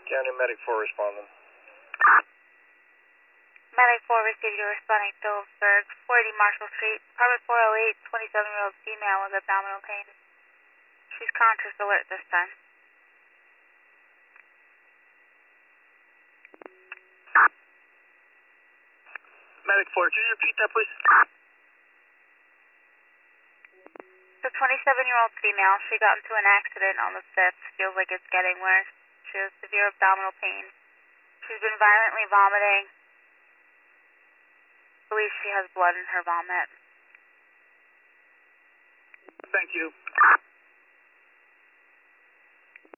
County Medic 4 responding. Medic 4 received your responding Phillipsburg, 480 Marshall Street, apartment 408, 27-year-old female with abdominal pain. She's conscious, alert this time. Medic 4, can you repeat that, please? The 27-year-old female, she got into an accident on the 5th. Feels like it's getting worse. She has severe abdominal pain. She's been violently vomiting. Believes she has blood in her vomit. Thank you.